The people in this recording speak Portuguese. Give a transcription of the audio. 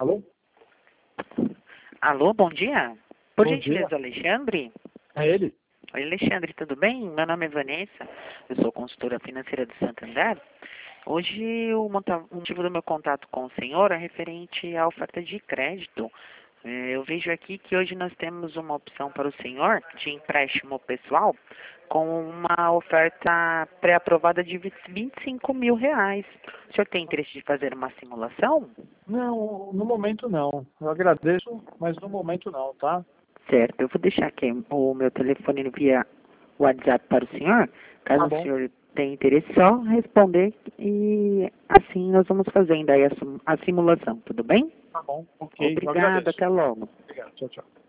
Alô? Alô, bom dia. Por Bom gentileza, dia. Alexandre? É ele? Oi, Alexandre, tudo bem? Meu nome é Vanessa, eu sou consultora financeira do Santander. Hoje o motivo do meu contato com o senhor é referente à oferta de crédito. Eu vejo aqui que hoje nós temos uma opção para o senhor de empréstimo pessoal com uma oferta pré-aprovada de R$ 25.000. O senhor tem interesse de fazer uma simulação? Não, no momento não. Eu agradeço, mas no momento não, tá? Certo, eu vou deixar aqui o meu telefone via WhatsApp para o senhor. Caso Tá o bom, senhor tenha interesse, só responder e assim nós vamos fazendo aí a simulação, tudo bem? tá bom. Ok, eu Obrigado, agradeço. até logo. Obrigado, tchau, tchau.